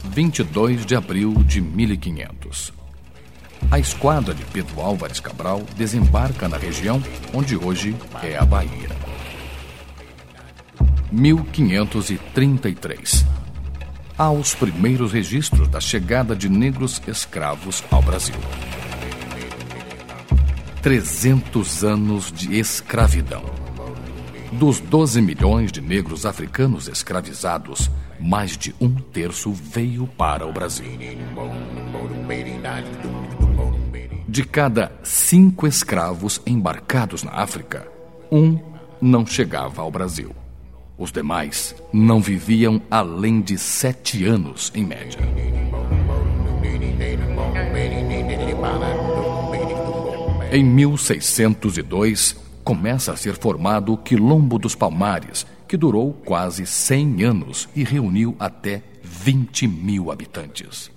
22 de abril de 1500. A esquadra de Pedro Álvares Cabral desembarca na região onde hoje é a Bahia. 1533. Há os primeiros registros da chegada de negros escravos ao Brasil. 300 anos de escravidão. Dos 12 milhões de negros africanos escravizados, mais de 1/3 veio para o Brasil. De cada 5 escravos embarcados na África, 1 não chegava ao Brasil. Os demais não viviam além de 7 anos, em média. Em 1602, começa a ser formado o Quilombo dos Palmares, que durou quase 100 anos e reuniu até 20 mil habitantes.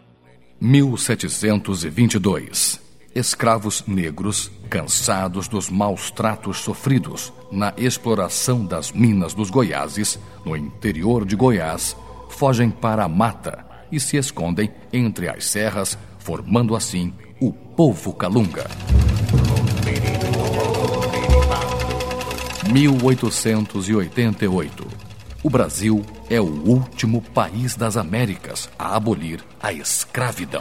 1722. Escravos negros, cansados dos maus tratos sofridos na exploração das minas dos Goiáses, no interior de Goiás, fogem para a mata e se escondem entre as serras, formando assim o povo Calunga. 1888. O Brasil é o último país das Américas a abolir a escravidão.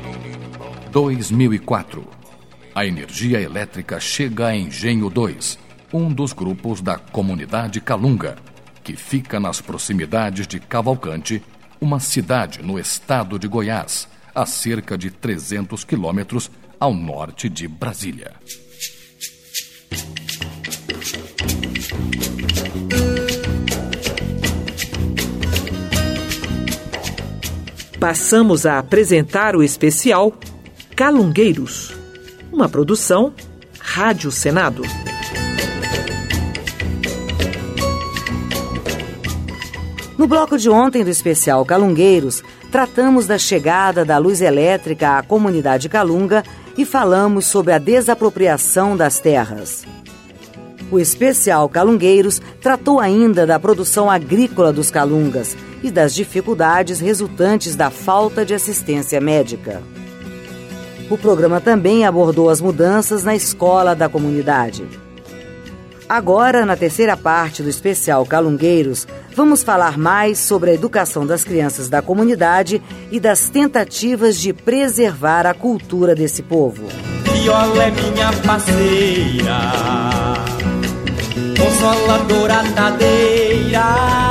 2004. A energia elétrica chega a Engenho 2, um dos grupos da comunidade Calunga, que fica nas proximidades de Cavalcante, uma cidade no estado de Goiás, a cerca de 300 quilômetros ao norte de Brasília. Passamos a apresentar o especial Calungueiros, uma produção Rádio Senado. No bloco de ontem do especial Calungueiros, tratamos da chegada da luz elétrica à comunidade Calunga e falamos sobre a desapropriação das terras. O especial Calungueiros tratou ainda da produção agrícola dos calungas e das dificuldades resultantes da falta de assistência médica. O programa também abordou as mudanças na escola da comunidade. Agora, na terceira parte do especial Calungueiros, vamos falar mais sobre a educação das crianças da comunidade e das tentativas de preservar a cultura desse povo. Viola é minha parceira, consoladora tadeira.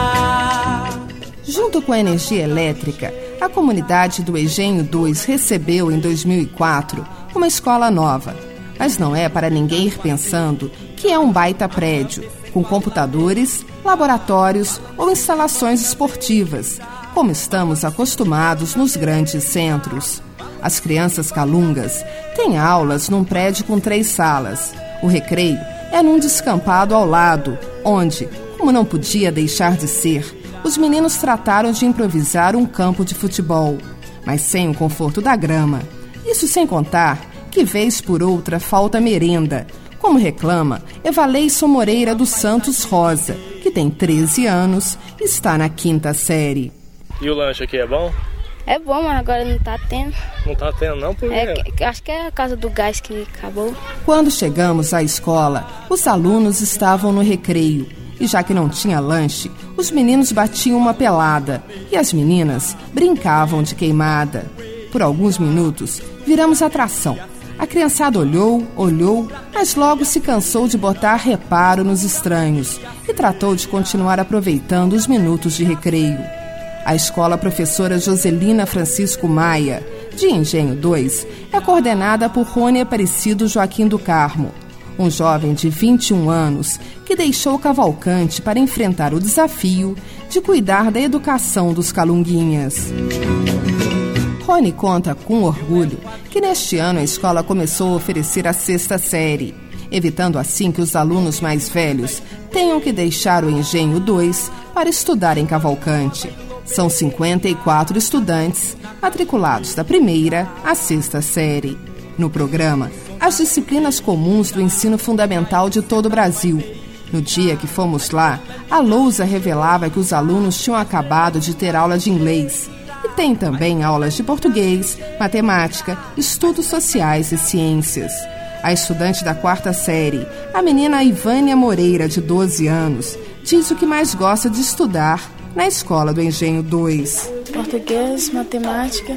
Junto com a energia elétrica, a comunidade do Engenho 2 recebeu, em 2004, uma escola nova. Mas não é para ninguém ir pensando que é um baita prédio, com computadores, laboratórios ou instalações esportivas, como estamos acostumados nos grandes centros. As crianças calungas têm aulas num prédio com 3 salas. O recreio é num descampado ao lado, onde, como não podia deixar de ser, os meninos trataram de improvisar um campo de futebol, mas sem o conforto da grama. Isso sem contar que, vez por outra, falta merenda, como reclama Evaleison Moreira dos Santos Rosa, que tem 13 anos e está na 5ª série. E o lanche aqui é bom? É bom, mas agora não tá tendo. Não tá tendo não? Por quê? Acho que é a causa do gás que acabou. Quando chegamos à escola, os alunos estavam no recreio. E já que não tinha lanche, os meninos batiam uma pelada e as meninas brincavam de queimada. Por alguns minutos, viramos atração. A criançada olhou, mas logo se cansou de botar reparo nos estranhos e tratou de continuar aproveitando os minutos de recreio. A escola professora Joselina Francisco Maia, de Engenho 2, é coordenada por Rony Aparecido Joaquim do Carmo, um jovem de 21 anos que deixou Cavalcante para enfrentar o desafio de cuidar da educação dos calunguinhas. Rony conta com orgulho que neste ano a escola começou a oferecer a 6ª série, evitando assim que os alunos mais velhos tenham que deixar o Engenho 2 para estudar em Cavalcante. São 54 estudantes matriculados da 1ª à 6ª série. No programa, as disciplinas comuns do ensino fundamental de todo o Brasil. No dia que fomos lá, a lousa revelava que os alunos tinham acabado de ter aula de inglês E tem também aulas de português, matemática, estudos sociais e ciências. A estudante da 4ª série, a menina Ivânia Moreira, de 12 anos, diz o que mais gosta de estudar na Escola do Engenho 2. Português, matemática,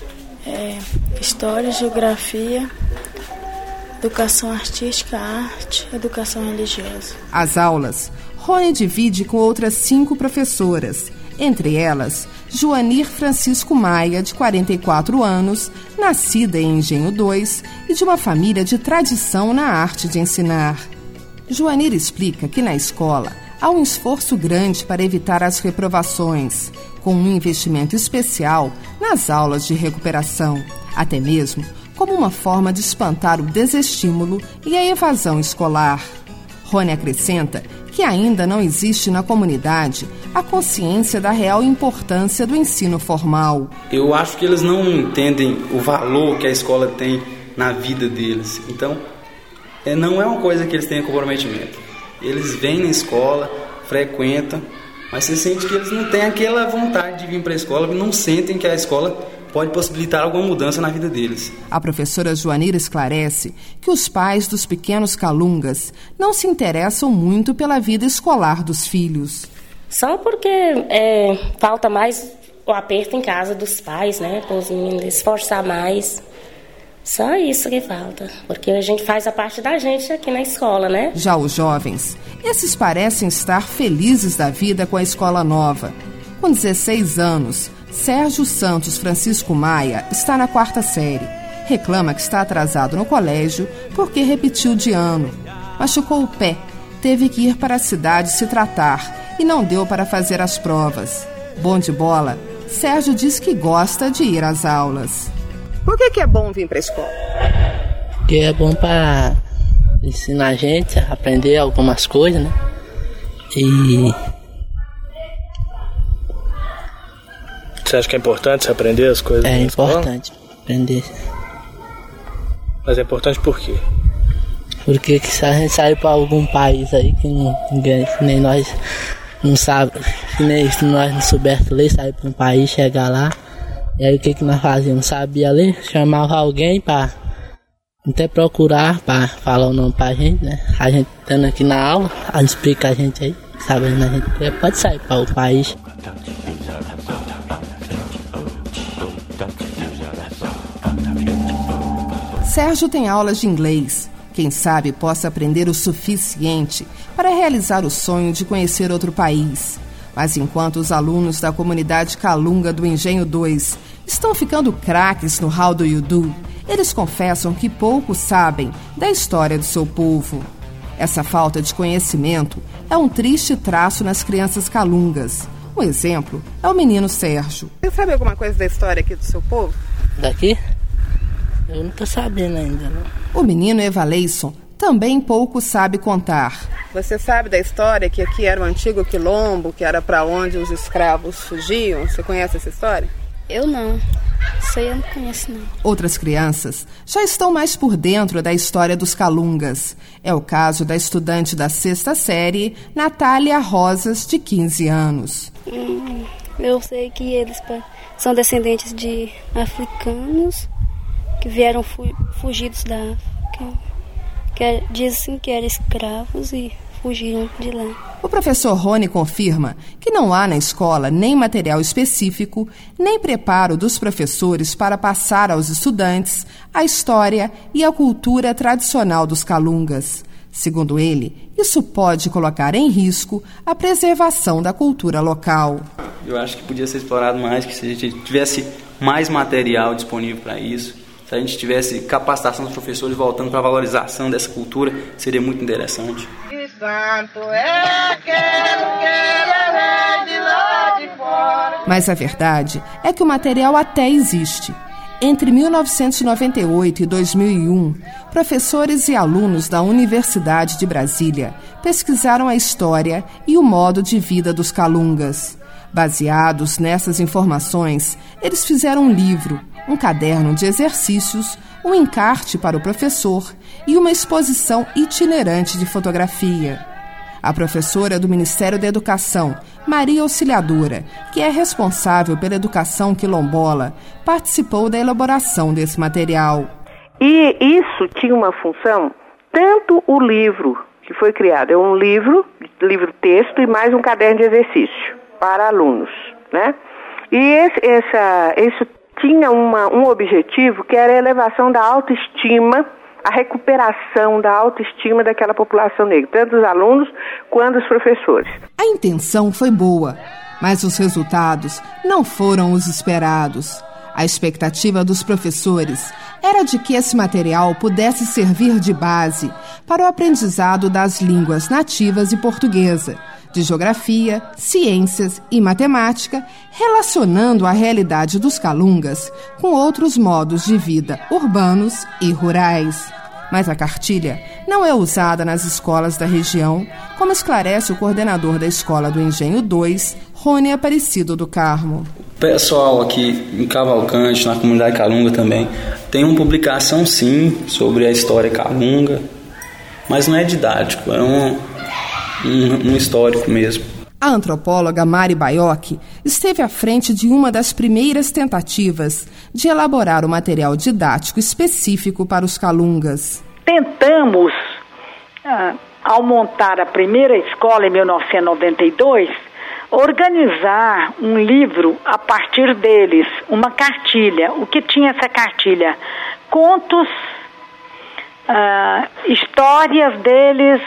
história, geografia, educação artística, arte, educação religiosa. As aulas, Rony divide com outras 5 professoras, entre elas Joanir Francisco Maia, de 44 anos, nascida em Engenho 2 e de uma família de tradição na arte de ensinar. Joanir explica que na escola há um esforço grande para evitar as reprovações, com um investimento especial nas aulas de recuperação, até mesmo como uma forma de espantar o desestímulo e a evasão escolar. Rony acrescenta que ainda não existe na comunidade a consciência da real importância do ensino formal. Eu acho que eles não entendem o valor que a escola tem na vida deles. Então, não é uma coisa que eles tenham comprometimento. Eles vêm na escola, frequentam, mas você sente que eles não têm aquela vontade de vir para a escola, não sentem que a escola pode possibilitar alguma mudança na vida deles. A professora Joanir esclarece que os pais dos pequenos calungas não se interessam muito pela vida escolar dos filhos. Só porque falta mais o aperto em casa dos pais, né? Para os meninos esforçar mais. Só isso que falta, porque a gente faz a parte da gente aqui na escola, né? Já os jovens, esses parecem estar felizes da vida com a escola nova. Com 16 anos, Sérgio Santos Francisco Maia está na 4ª série. Reclama que está atrasado no colégio porque repetiu de ano. Machucou o pé, teve que ir para a cidade se tratar e não deu para fazer as provas. Bom de bola, Sérgio diz que gosta de ir às aulas. Por que é bom vir para a escola? Porque é bom para ensinar a gente a aprender algumas coisas, né? E você acha que é importante você aprender as coisas? É importante aprender. Mas é importante por quê? Porque se a gente sair para algum país aí que ninguém, nem nós não sabe, nem se nós não soubermos ler, sair para um país, chegar lá, e aí o que nós fazíamos? Sabia ler, chamava alguém para até procurar, para falar o nome para a gente, né? A gente estando aqui na aula, a gente explica a gente aí, sabendo a gente pode sair para o país. Sérgio tem aulas de inglês. Quem sabe possa aprender o suficiente para realizar o sonho de conhecer outro país. Mas enquanto os alunos da comunidade calunga do Engenho 2 estão ficando craques no How Do You Do, eles confessam que pouco sabem da história do seu povo. Essa falta de conhecimento é um triste traço nas crianças calungas. Um exemplo é o menino Sérgio. Você sabe alguma coisa da história aqui do seu povo? Daqui? Eu não estou sabendo ainda, não. O menino Evaleison também pouco sabe contar. Você sabe da história que aqui era o antigo quilombo, que era para onde os escravos fugiam? Você conhece essa história? Eu não. Isso aí eu não conheço, não. Outras crianças já estão mais por dentro da história dos calungas. É o caso da estudante da 6ª série, Natália Rosas, de 15 anos. Eu sei que eles são descendentes de africanos que vieram fugidos da África, que dizem que eram escravos e fugiram de lá. O professor Rony confirma que não há na escola nem material específico, nem preparo dos professores para passar aos estudantes a história e a cultura tradicional dos calungas. Segundo ele, isso pode colocar em risco a preservação da cultura local. Eu acho que podia ser explorado mais, que se a gente tivesse mais material disponível para isso, se a gente tivesse capacitação dos professores voltando para a valorização dessa cultura, seria muito interessante. Mas a verdade é que o material até existe. Entre 1998 e 2001, professores e alunos da Universidade de Brasília pesquisaram a história e o modo de vida dos calungas. Baseados nessas informações, eles fizeram um livro, um caderno de exercícios, um encarte para o professor e uma exposição itinerante de fotografia. A professora do Ministério da Educação, Maria Auxiliadora, que é responsável pela educação quilombola, participou da elaboração desse material. E isso tinha uma função, tanto o livro que foi criado, é um livro-texto e mais um caderno de exercício para alunos, né? E isso tinha um objetivo que era a elevação da autoestima, a recuperação da autoestima daquela população negra, tanto os alunos quanto os professores. A intenção foi boa, mas os resultados não foram os esperados. A expectativa dos professores era de que esse material pudesse servir de base para o aprendizado das línguas nativas e portuguesa, de geografia, ciências e matemática, relacionando a realidade dos calungas com outros modos de vida urbanos e rurais. Mas a cartilha não é usada nas escolas da região, como esclarece o coordenador da Escola do Engenho 2, Rony Aparecido do Carmo. O pessoal aqui em Cavalcante, na comunidade calunga também, tem uma publicação sim sobre a história calunga, mas não é didático, é um histórico mesmo. A antropóloga Mari Baiocchi esteve à frente de uma das primeiras tentativas de elaborar o material didático específico para os calungas. Tentamos, ao montar a primeira escola em 1992, organizar um livro a partir deles, uma cartilha. O que tinha essa cartilha? Contos, histórias deles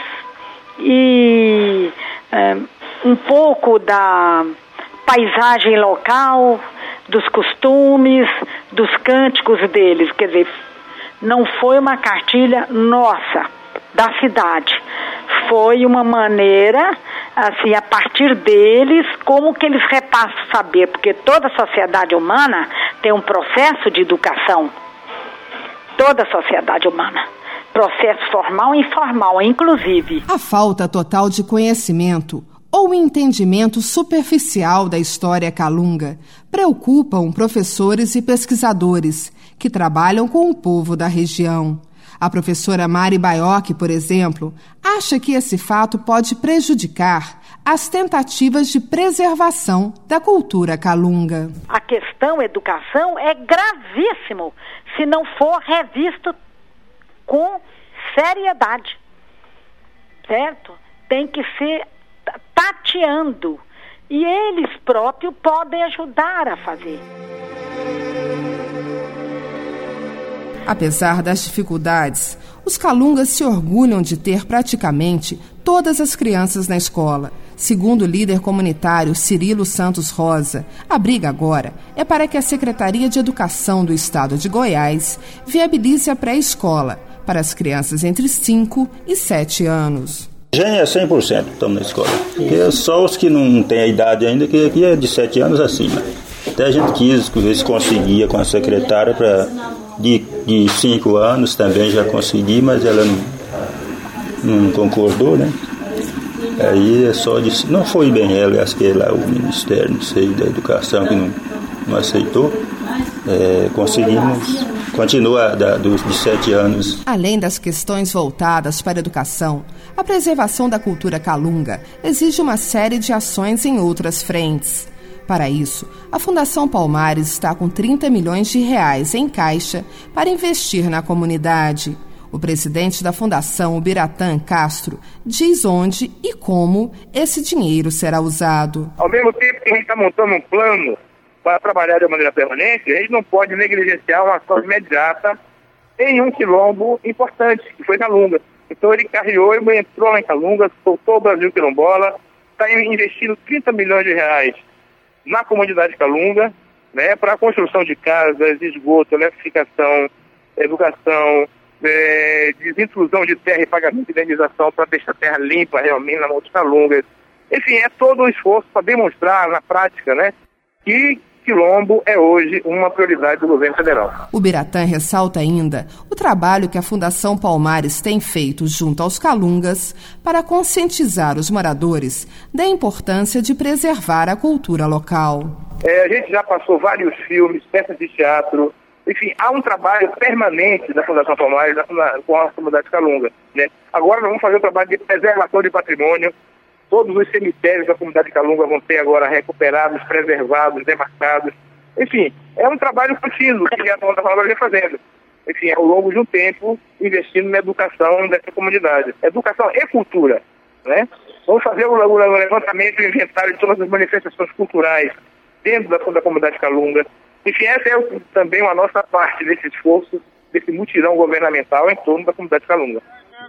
e um pouco da paisagem local, dos costumes, dos cânticos deles. Quer dizer, não foi uma cartilha nossa, da cidade. Foi uma maneira, assim, a partir deles, como que eles repassam saber, porque toda sociedade humana tem um processo de educação. Toda sociedade humana. Processo formal e informal, inclusive. A falta total de conhecimento ou entendimento superficial da história calunga preocupam professores e pesquisadores que trabalham com o povo da região. A professora Mari Baiocchi, por exemplo, acha que esse fato pode prejudicar as tentativas de preservação da cultura calunga. A questão educação é gravíssimo se não for revisto com seriedade, certo? Tem que ser tateando e eles próprios podem ajudar a fazer. Apesar das dificuldades, os calungas se orgulham de ter praticamente todas as crianças na escola. Segundo o líder comunitário Cirilo Santos Rosa, a briga agora é para que a Secretaria de Educação do Estado de Goiás viabilize a pré-escola para as crianças entre 5 e 7 anos. Já é 100% estamos na escola. Porque só os que não têm a idade ainda, que aqui é de 7 anos acima. Até a gente quis ver se conseguia com a secretária de 5 anos também já consegui, mas ela não concordou, né? Aí é só de... Não foi bem ela, acho que é lá o Ministério, não sei, da Educação que não aceitou. Conseguimos continuar de 7 anos. Além das questões voltadas para a educação, a preservação da cultura calunga exige uma série de ações em outras frentes. Para isso, a Fundação Palmares está com 30 milhões de reais em caixa para investir na comunidade. O presidente da Fundação, Biratã Castro, diz onde e como esse dinheiro será usado. Ao mesmo tempo que a gente está montando um plano para trabalhar de maneira permanente, a gente não pode negligenciar uma ação imediata em um quilombo importante, que foi Calunga. Então ele carreou e entrou lá em Calunga, soltou o Brasil quilombola, está investindo 30 milhões de reais na comunidade calunga, né, para a construção de casas, esgoto, eletrificação, educação, desintrusão de terra e pagamento de indenização para deixar a terra limpa realmente na mão dos calungas. Enfim, é todo um esforço para demonstrar na prática, né, que quilombo é hoje uma prioridade do governo federal. O Biratã ressalta ainda o trabalho que a Fundação Palmares tem feito junto aos calungas para conscientizar os moradores da importância de preservar a cultura local. A gente já passou vários filmes, peças de teatro, Enfim, há um trabalho permanente da Fundação Palmares com a comunidade Calunga, né? Agora nós vamos fazer o trabalho de preservação de patrimônio. Todos os cemitérios da comunidade Calunga vão ser agora recuperados, preservados, demarcados. Enfim, é um trabalho contínuo que a Fundação Palmares vem fazendo. Enfim, ao longo de um tempo, investindo na educação dessa comunidade. Educação e cultura, né? Vamos fazer o levantamento e o inventário de todas as manifestações culturais dentro da comunidade Calunga. Enfim, essa é também a nossa parte desse esforço, desse mutirão governamental em torno da comunidade Calunga.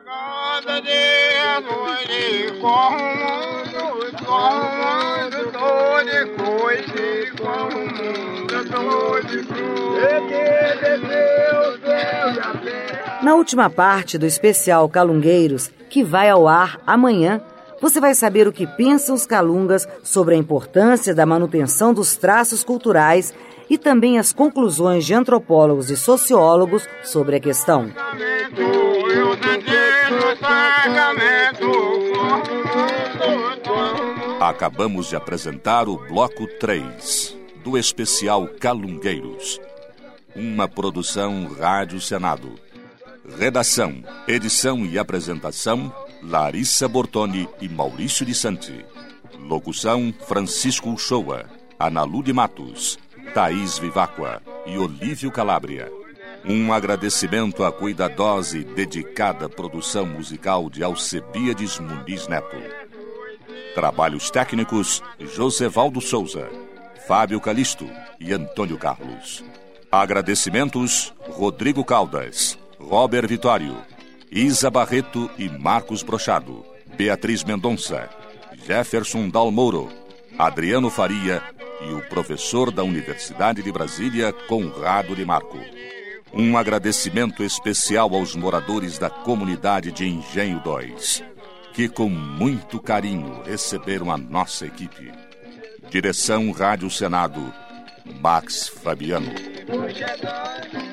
Na última parte do especial Calungueiros, que vai ao ar amanhã, você vai saber o que pensam os calungas sobre a importância da manutenção dos traços culturais e também as conclusões de antropólogos e sociólogos sobre a questão. Acabamos de apresentar o Bloco 3 do especial Calungueiros, uma produção Rádio Senado. Redação, edição e apresentação, Larissa Bortoni e Maurício de Santi. Locução, Francisco Uchoa, Analu de Matos, Thaís Vivacqua e Olívio Calabria. Um agradecimento à cuidadosa e dedicada produção musical de Alcebiades Muniz Neto. Trabalhos técnicos, Josevaldo Souza, Fábio Calisto e Antônio Carlos. Agradecimentos, Rodrigo Caldas, Robert Vitório, Isa Barreto e Marcos Brochado, Beatriz Mendonça, Jefferson Dalmouro, Adriano Faria e o professor da Universidade de Brasília, Conrado de Marco. Um agradecimento especial aos moradores da comunidade de Engenho 2, que com muito carinho receberam a nossa equipe. Direção Rádio Senado, Max Fabiano.